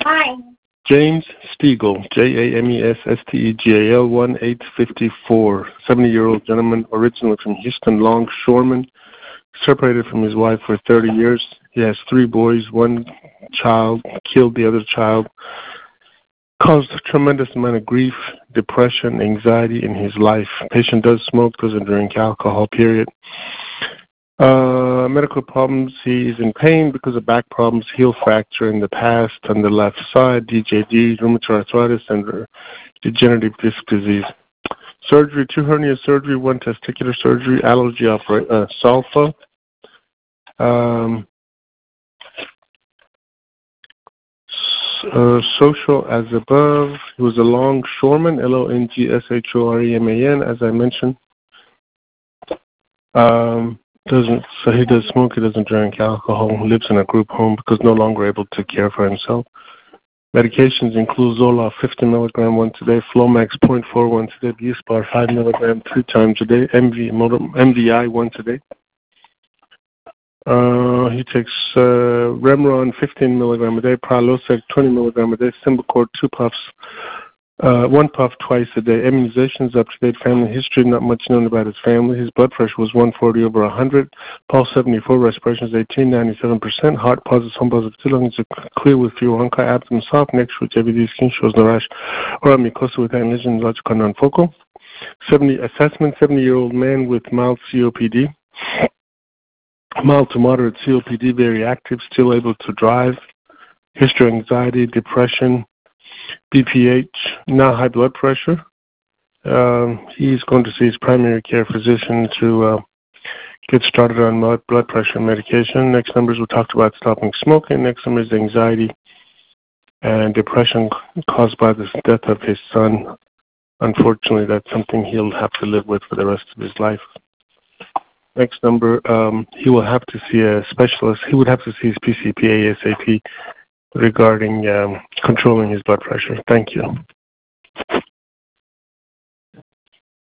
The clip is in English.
James Stegall, Jamesstegal, 1854, 70-year-old gentleman, originally from Houston, longshoreman, separated from his wife for 30 years. He has 3 boys, 1 child, killed the other child, caused a tremendous amount of grief, depression, anxiety in his life. Patient does smoke, doesn't drink alcohol, period. Medical problems, he is in pain because of back problems, heel fracture in the past on the left side, DJD, rheumatoid arthritis, and degenerative disc disease. Surgery, 2 hernia surgery, 1 testicular surgery, allergy sulfa. Social as above. He was a longshoreman, Longshorman, as I mentioned. So he does smoke, he doesn't drink alcohol, lives in a group home because no longer able to care for himself. Medications include Zoloft 50 milligram once a day, Flomax 0.4 once a day, Buspar 5 milligram 3 times a day, MVI once a day. He takes Remron 15 milligram a day, Prilosec 20 milligram a day, Symbicort 2 puffs, 1 puff twice a day. Immunizations, up-to-date family history, not much known about his family. His blood pressure was 140/100, pulse 74, respirations 18, 97%, heart positive, home positive, lungs clear with few onca, abdomen soft, neck shows JVD, skin shows no rash, or mucosa with lesion, logical non-focal. 70-year-old man with mild COPD. Mild to moderate COPD, very active, still able to drive. History of anxiety, depression, BPH, now high blood pressure. He's going to see his primary care physician to get started on blood pressure medication. Next numbers we talked about stopping smoking. Next number is anxiety and depression caused by the death of his son. Unfortunately, that's something he'll have to live with for the rest of his life. Next number, he will have to see a specialist. He would have to see his PCP ASAP regarding controlling his blood pressure. Thank you.